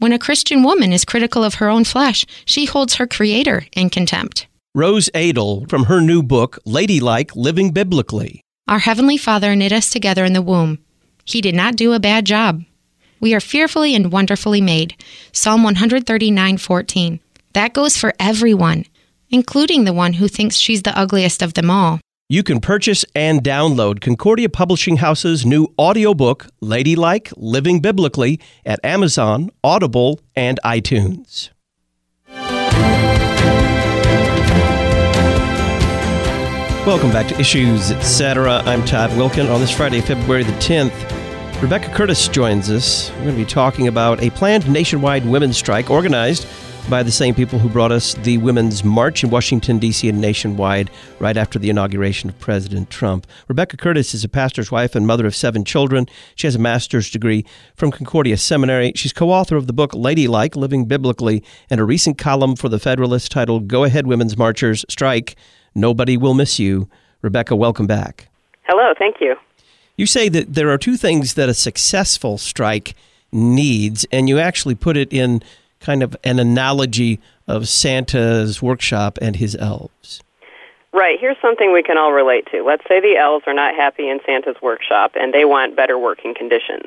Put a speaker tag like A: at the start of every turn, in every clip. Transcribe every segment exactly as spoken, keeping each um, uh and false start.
A: When a Christian woman is critical of her own flesh, she holds her Creator in contempt.
B: Rose Adel from her new book, Ladylike, Living Biblically.
A: Our Heavenly Father knit us together in the womb. He did not do a bad job. We are fearfully and wonderfully made. Psalm one thirty-nine fourteen. That goes for everyone, including the one who thinks she's the ugliest of them all.
B: You can purchase and download Concordia Publishing House's new audiobook, Ladylike, Living Biblically, at Amazon, Audible, and iTunes. Welcome back to Issues, et cetera. I'm Todd Wilkin. On this Friday, February the tenth, Rebecca Curtis joins us. We're going to be talking about a planned nationwide women's strike organized by the same people who brought us the Women's March in Washington, D C and nationwide right after the inauguration of President Trump. Rebecca Curtis is a pastor's wife and mother of seven children. She has a master's degree from Concordia Seminary. She's co-author of the book Ladylike, Living Biblically, and a recent column for The Federalist titled Go Ahead, Women's Marchers, Strike. Nobody Will Miss You. Rebecca, welcome back.
C: Hello, thank you.
B: You say that there are two things that a successful strike needs, and you actually put it in kind of an analogy of Santa's workshop and his elves.
C: Right. Here's something we can all relate to. Let's say the elves are not happy in Santa's workshop and they want better working conditions.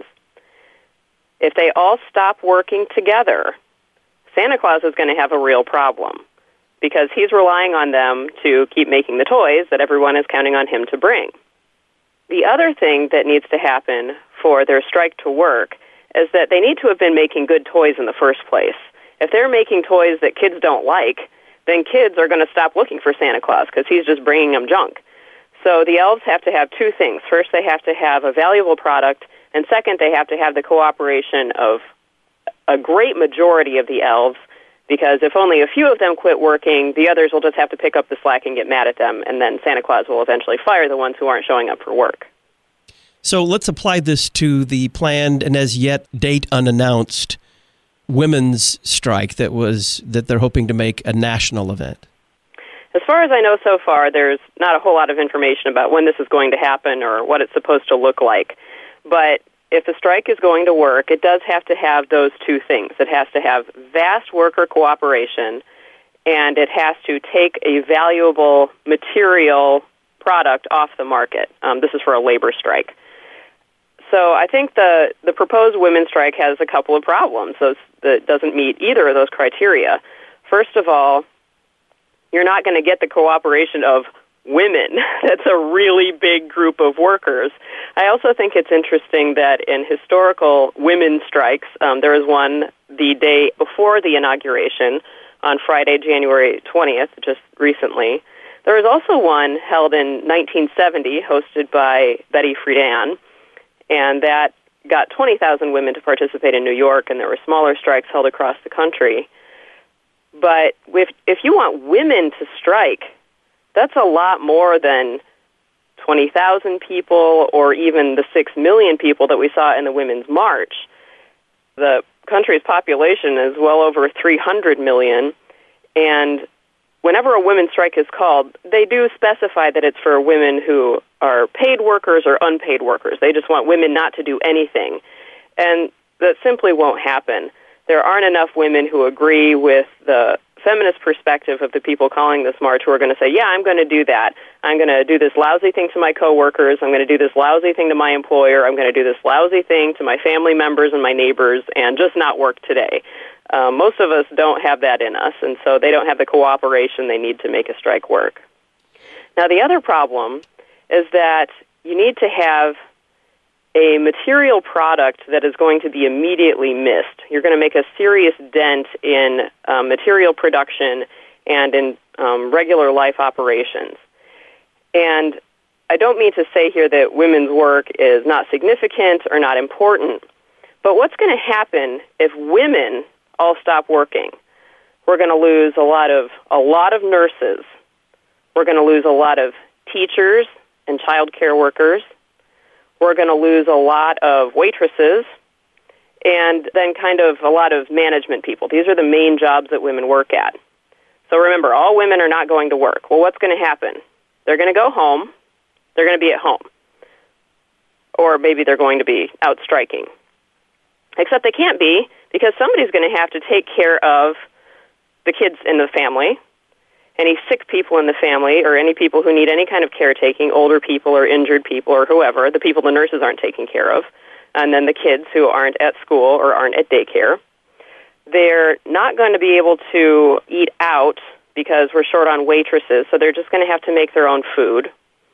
C: If they all stop working together, Santa Claus is going to have a real problem because he's relying on them to keep making the toys that everyone is counting on him to bring. The other thing that needs to happen for their strike to work is that they need to have been making good toys in the first place. If they're making toys that kids don't like, then kids are going to stop looking for Santa Claus because he's just bringing them junk. So the elves have to have two things. First, they have to have a valuable product, and second, they have to have the cooperation of a great majority of the elves, because if only a few of them quit working, the others will just have to pick up the slack and get mad at them, and then Santa Claus will eventually fire the ones who aren't showing up for work.
B: So let's apply this to the planned and as yet date unannounced women's strike that was that they're hoping to make a national event.
C: As far as I know so far, there's not a whole lot of information about when this is going to happen or what it's supposed to look like. But if the strike is going to work, it does have to have those two things. It has to have vast worker cooperation, and it has to take a valuable material product off the market. Um, this is for a labor strike. So I think the, the proposed women's strike has a couple of problems those, that doesn't meet either of those criteria. First of all, you're not going to get the cooperation of women. That's a really big group of workers. I also think it's interesting that in historical women's strikes, um, there was one the day before the inauguration on Friday, January twentieth, just recently. There was also one held in nineteen seventy, hosted by Betty Friedan, and that got twenty thousand women to participate in New York, and there were smaller strikes held across the country. But if, if you want women to strike, that's a lot more than twenty thousand people or even the six million people that we saw in the Women's March. The country's population is well over three hundred million, and whenever a women's strike is called, they do specify that it's for women who are paid workers or unpaid workers. They just want women not to do anything. And that simply won't happen. There aren't enough women who agree with the feminist perspective of the people calling this march who are going to say, yeah, I'm going to do that. I'm going to do this lousy thing to my coworkers. I'm going to do this lousy thing to my employer. I'm going to do this lousy thing to my family members and my neighbors and just not work today. Um, most of us don't have that in us, and so they don't have the cooperation they need to make a strike work. Now, the other problem is that you need to have a material product that is going to be immediately missed. You're going to make a serious dent in uh, material production and in um, regular life operations. And I don't mean to say here that women's work is not significant or not important, but what's going to happen if women all stop working? We're going to lose a lot of a lot of nurses. We're going to lose a lot of teachers and child care workers. We're going to lose a lot of waitresses and then kind of a lot of management people. These are the main jobs that women work at. So remember, all women are not going to work. Well, what's going to happen? They're going to go home. They're going to be at home. Or maybe they're going to be out striking. Except they can't be, because somebody's going to have to take care of the kids in the family, any sick people in the family, or any people who need any kind of caretaking, older people or injured people or whoever, the people the nurses aren't taking care of, and then the kids who aren't at school or aren't at daycare. They're not going to be able to eat out because we're short on waitresses, so they're just going to have to make their own food.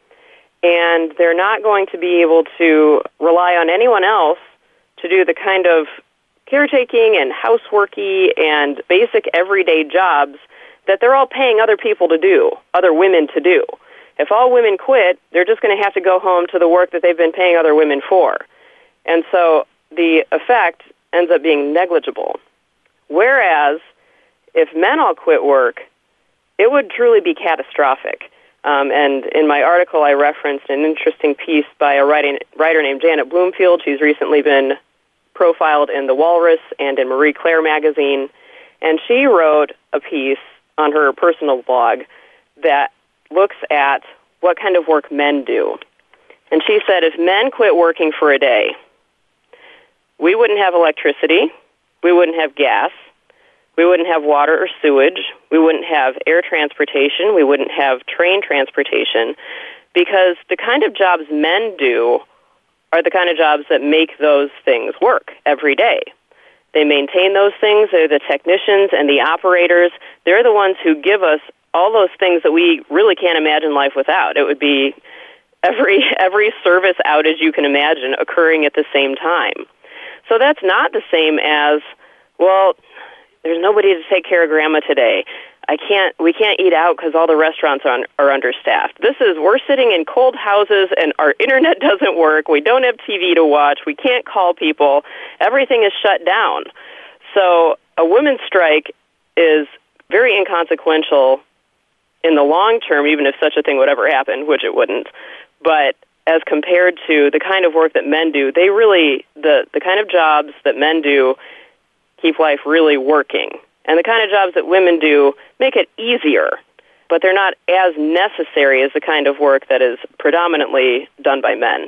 C: And they're not going to be able to rely on anyone else to do the kind of caretaking and houseworky and basic everyday jobs that they're all paying other people to do, other women to do. If all women quit, they're just going to have to go home to the work that they've been paying other women for. And so the effect ends up being negligible. Whereas if men all quit work, it would truly be catastrophic. Um, and in my article, I referenced an interesting piece by a writing, writer named Janet Bloomfield. She's recently been profiled in The Walrus and in Marie Claire magazine. And she wrote a piece on her personal blog that looks at what kind of work men do. And she said, if men quit working for a day, we wouldn't have electricity, we wouldn't have gas, we wouldn't have water or sewage, we wouldn't have air transportation, we wouldn't have train transportation, because the kind of jobs men do are the kind of jobs that make those things work every day. They maintain those things. They're the technicians and the operators. They're the ones who give us all those things that we really can't imagine life without. It would be every every service outage you can imagine occurring at the same time. So that's not the same as, well, there's nobody to take care of Grandma today. I can't. We can't eat out because all the restaurants are, are understaffed. This is, we're sitting in cold houses and our internet doesn't work. We don't have T V to watch. We can't call people. Everything is shut down. So a women's strike is very inconsequential in the long term, even if such a thing would ever happen, which it wouldn't. But as compared to the kind of work that men do, they really, the, the kind of jobs that men do keep life really working. And the kind of jobs that women do make it easier, but they're not as necessary as the kind of work that is predominantly done by men.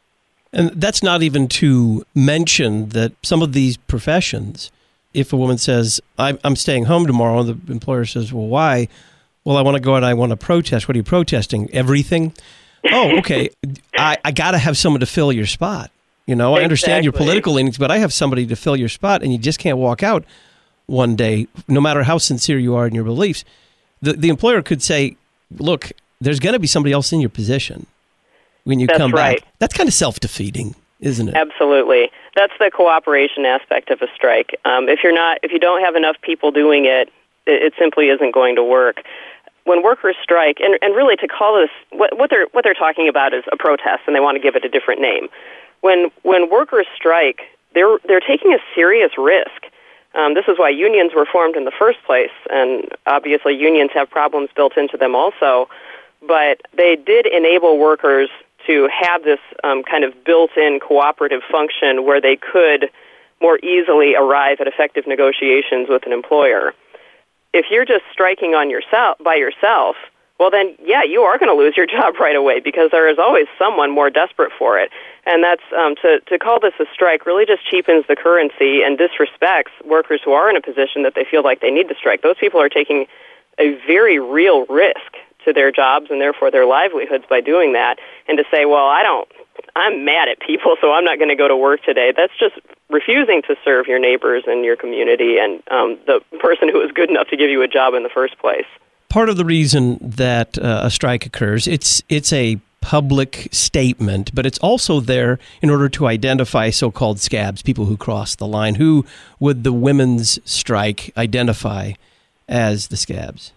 B: And that's not even to mention that some of these professions, if a woman says, I'm staying home tomorrow, and the employer says, well, why? Well, I want to go out and I want to protest. What are you protesting? Everything? Oh, okay. I, I got to have someone to fill your spot. You know, I understand your political leanings, but I have somebody to fill your spot, and you just can't walk out one day, no matter how sincere you are in your beliefs. The the employer could say, look, there's going to be somebody else in your position when you
C: That's
B: come
C: right.
B: back. That's kind of self-defeating, isn't it?
C: Absolutely. That's the cooperation aspect of a strike. Um, if you're not, if you don't have enough people doing it, it, it simply isn't going to work. When workers strike, and, and really to call this, what, what they're what they're talking about is a protest, and they want to give it a different name. When when workers strike, they're they're taking a serious risk. Um, this is why unions were formed in the first place, and obviously unions have problems built into them also. But they did enable workers to have this um, kind of built-in cooperative function where they could more easily arrive at effective negotiations with an employer. If you're just striking on yourself by yourself, well then, yeah, you are going to lose your job right away because there is always someone more desperate for it. And that's um, to, to call this a strike really just cheapens the currency and disrespects workers who are in a position that they feel like they need to strike. Those people are taking a very real risk to their jobs and therefore their livelihoods by doing that. And to say, well, I don't, I'm mad at people, so I'm not going to go to work today, that's just refusing to serve your neighbors and your community and um, the person who is good enough to give you a job in the first place.
B: Part of the reason that uh, a strike occurs, it's it's a public statement, but it's also there in order to identify so-called scabs, people who cross the line. Who would the women's strike identify as the scabs?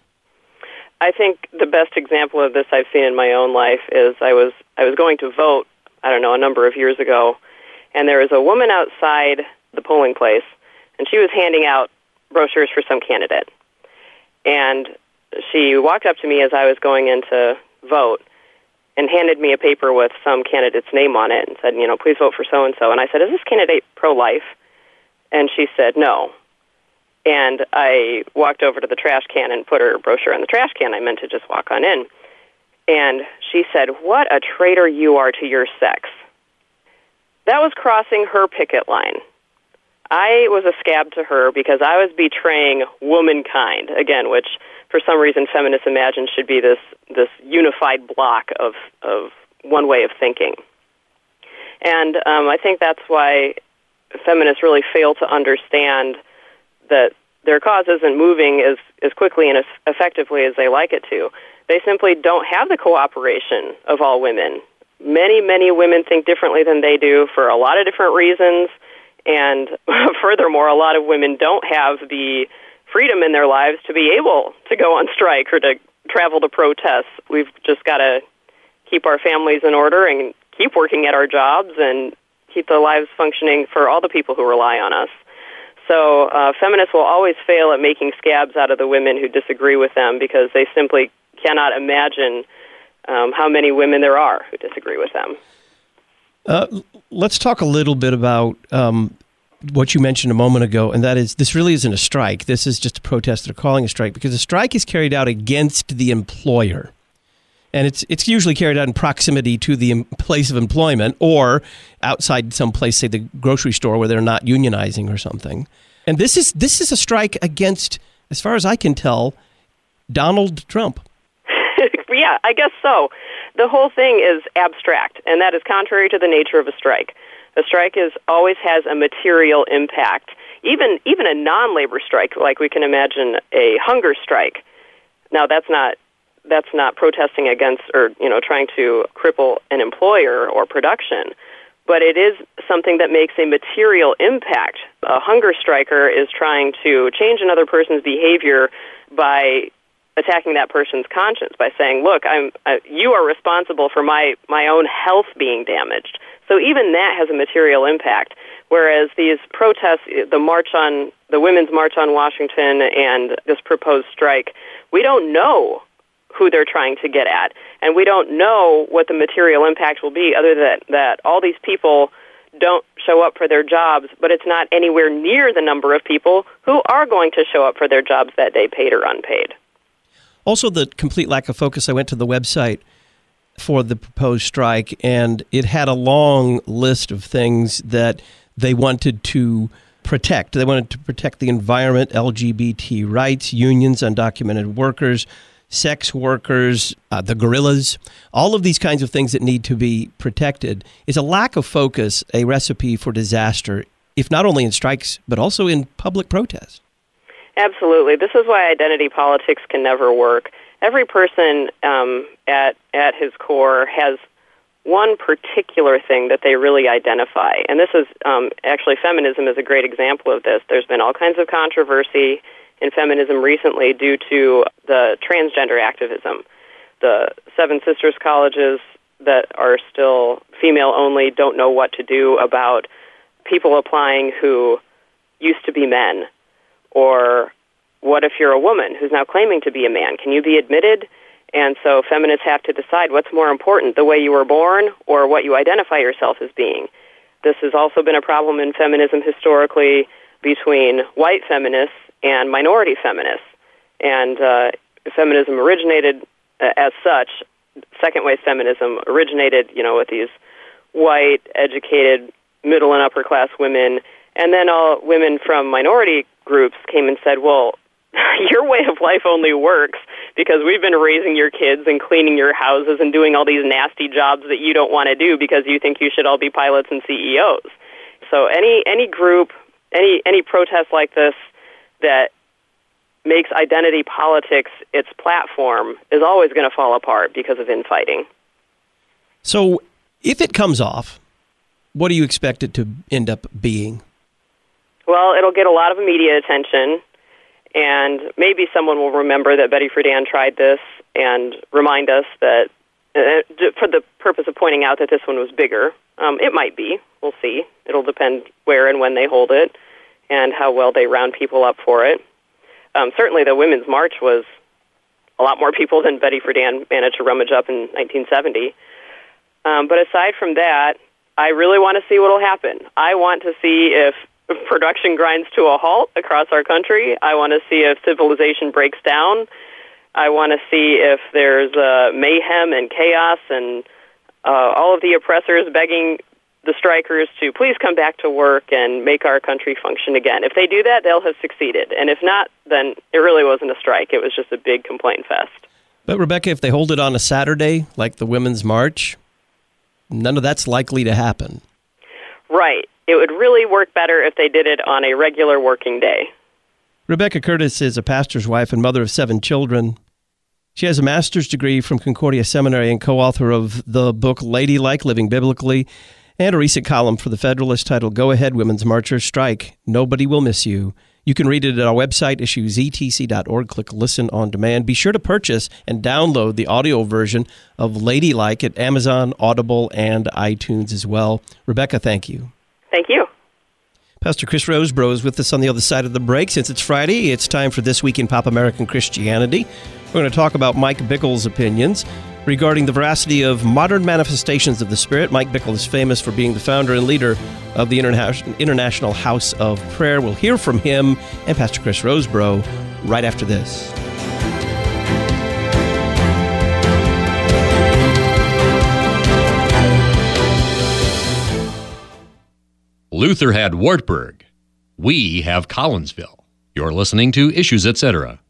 C: I think the best example of this I've seen in my own life is I was I was going to vote, I don't know, a number of years ago, and there was a woman outside the polling place, and she was handing out brochures for some candidate. And she walked up to me as I was going in to vote and handed me a paper with some candidate's name on it and said, you know, please vote for so-and-so. And I said, is this candidate pro-life? And she said, no. And I walked over to the trash can and put her brochure in the trash can. I meant to just walk on in. And she said, what a traitor you are to your sex. That was crossing her picket line. I was a scab to her because I was betraying womankind, again, which for some reason feminists imagine should be this this unified block of, of one way of thinking. And um, I think that's why feminists really fail to understand that their cause isn't moving as, as quickly and as effectively as they like it to. They simply don't have the cooperation of all women. Many, many women think differently than they do for a lot of different reasons, and furthermore, a lot of women don't have the freedom in their lives to be able to go on strike or to travel to protests. We've just got to keep our families in order and keep working at our jobs and keep the lives functioning for all the people who rely on us. So uh, feminists will always fail at making scabs out of the women who disagree with them because they simply cannot imagine um, how many women there are who disagree with them.
B: Uh, let's talk a little bit about um, what you mentioned a moment ago, and that is this really isn't a strike. This is just a protest they're calling a strike because a strike is carried out against the employer. And it's it's usually carried out in proximity to the place of employment or outside some place, say the grocery store, where they're not unionizing or something. And this is this is a strike against, as far as I can tell, Donald Trump.
C: Yeah, I guess so. The whole thing is abstract, and that is contrary to the nature of a strike. A strike is always has a material impact. Even even a non-labor strike, like we can imagine a hunger strike. Now, that's not that's not protesting against or, you know, trying to cripple an employer or production, but it is something that makes a material impact. A hunger striker is trying to change another person's behavior by attacking that person's conscience, by saying, look, I'm uh, you are responsible for my, my own health being damaged. So even that has a material impact, whereas these protests, the march on the Women's March on Washington and this proposed strike, we don't know who they're trying to get at. And we don't know what the material impact will be other than that all these people don't show up for their jobs, but it's not anywhere near the number of people who are going to show up for their jobs that day, paid or unpaid.
B: Also, the complete lack of focus. I went to the website for the proposed strike, and it had a long list of things that they wanted to protect. They wanted to protect the environment, L G B T rights, unions, undocumented workers, sex workers, uh, the gorillas, all of these kinds of things that need to be protected. Is a lack of focus a recipe for disaster, if not only in strikes, but also in public protest?
C: Absolutely. This is why identity politics can never work. Every person um, at at his core has one particular thing that they really identify. And this is um, actually feminism is a great example of this. There's been all kinds of controversy in feminism recently due to the transgender activism. The Seven Sisters colleges that are still female-only don't know what to do about people applying who used to be men. Or what if you're a woman who's now claiming to be a man? Can you be admitted? And so feminists have to decide what's more important, the way you were born or what you identify yourself as being. This has also been a problem in feminism historically between white feminists and minority feminists. And uh, feminism originated uh, as such. Second-wave feminism originated, you know, with these white, educated, middle and upper-class women. And then all women from minority groups came and said, well, your way of life only works because we've been raising your kids and cleaning your houses and doing all these nasty jobs that you don't want to do because you think you should all be pilots and C E Os. So any any group, any any protest like this that makes identity politics its platform is always going to fall apart because of infighting.
B: So if it comes off, what do you expect it to end up being?
C: Well, it'll get a lot of media attention, and maybe someone will remember that Betty Friedan tried this and remind us that, uh, for the purpose of pointing out that this one was bigger. Um, it might be. We'll see. It'll depend where and when they hold it and how well they round people up for it. Um, certainly the Women's March was a lot more people than Betty Friedan managed to rummage up in nineteen seventy. Um, but aside from that, I really want to see what will happen. I want to see if production grinds to a halt across our country. I want to see if civilization breaks down. I want to see if there's uh, mayhem and chaos and uh, all of the oppressors begging the strikers to please come back to work and make our country function again. If they do that, they'll have succeeded. And if not, then it really wasn't a strike. It was just a big complaint fest.
B: But, Rebecca, if they hold it on a Saturday, like the Women's March, none of that's likely to happen.
C: Right. It would really work better if they did it on a regular working day.
B: Rebecca Curtis is a pastor's wife and mother of seven children. She has a master's degree from Concordia Seminary and co-author of the book Ladylike, Living Biblically, and a recent column for The Federalist titled Go Ahead, Women's Marchers Strike. Nobody Will Miss You. You can read it at our website, issues e t c dot org. Click Listen on Demand. Be sure to purchase and download the audio version of Ladylike at Amazon, Audible, and iTunes as well. Rebecca, thank you.
C: Thank you.
B: Pastor Chris Rosebrough is with us on the other side of the break. Since it's Friday, it's time for This Week in Pop American Christianity. We're going to talk about Mike Bickle's opinions regarding the veracity of modern manifestations of the Spirit. Mike Bickle is famous for being the founder and leader of the Interna- International House of Prayer. We'll hear from him and Pastor Chris Rosebrough right after this.
D: Luther had Wartburg. We have Collinsville. You're listening to Issues, et cetera.